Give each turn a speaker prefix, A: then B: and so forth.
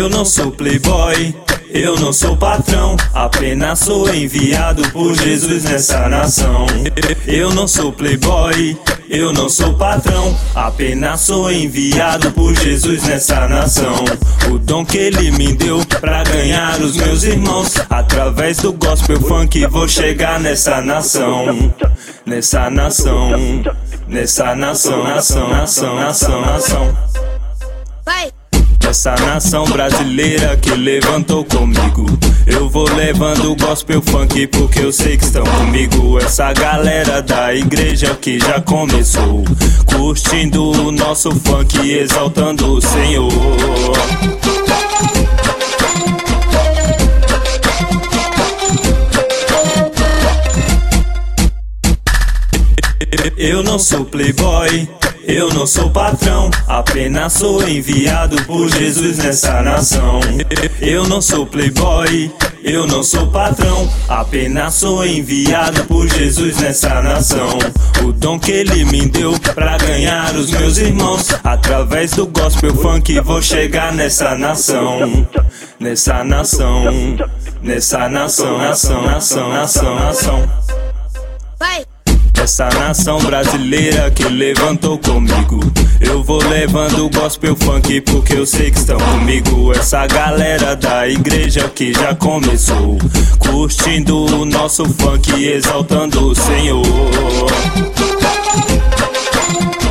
A: Eu não sou playboy, eu não sou patrão, apenas sou enviado por Jesus nessa nação. Eu não sou playboy, eu não sou patrão, apenas sou enviado por Jesus nessa nação. O dom que ele me deu pra ganhar os meus irmãos, através do gospel funk vou chegar nessa nação. Nessa nação, nessa nação, nação, nação, nação, nação.
B: Vai!
A: Essa nação brasileira que levantou comigo, eu vou levando o gospel funk porque eu sei que estão comigo. Essa galera da igreja que já começou, curtindo o nosso funk e exaltando o Senhor. Eu não sou playboy, eu não sou patrão, apenas sou enviado por Jesus nessa nação. Eu não sou playboy, eu não sou patrão, apenas sou enviado por Jesus nessa nação. O dom que ele me deu pra ganhar os meus irmãos, através do gospel funk vou chegar nessa nação. Nessa nação, nessa nação, nação, nação, nação, nação.
B: Vai!
A: Essa nação brasileira que levantou comigo, eu vou levando o gospel funk porque eu sei que estão comigo. Essa galera da igreja que já começou, curtindo o nosso funk e exaltando o Senhor.